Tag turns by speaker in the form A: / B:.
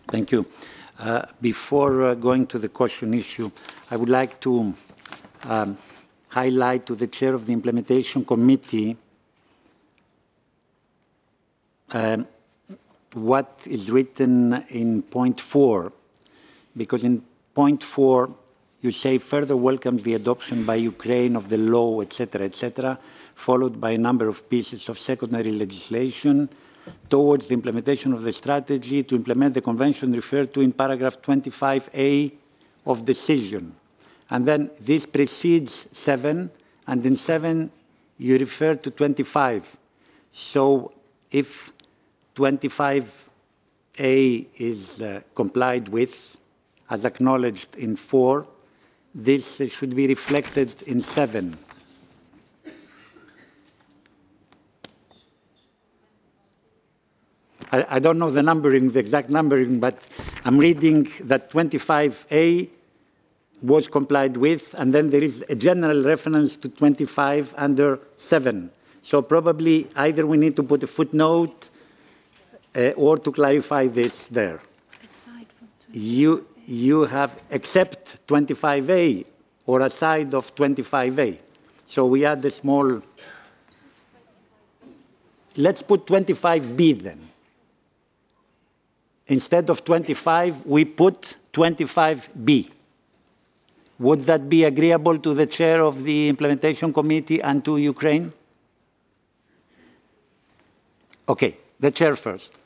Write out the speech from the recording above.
A: Thank you. Before going to the caution issue, I would like to highlight to the chair of the implementation committee what is written in point 4, because in point 4 you say further welcomes the adoption by Ukraine of the law, etc., followed by a number of pieces of secondary legislation towards the implementation of the strategy to implement the convention referred to in paragraph 25A of decision. And then this precedes 7, and in 7 you refer to 25. So if 25A is complied with, as acknowledged in 4, this should be reflected in 7. I don't know the numbering, the exact numbering, but I'm reading that 25A was complied with, and then there is a general reference to 25 under 7. So probably either we need to put a footnote or to clarify this there. You have except 25A or aside of 25A. So we add a small... Let's put 25B then. Instead of 25, we put 25B. Would that be agreeable to the chair of the implementation committee and to Ukraine? Okay, the chair first.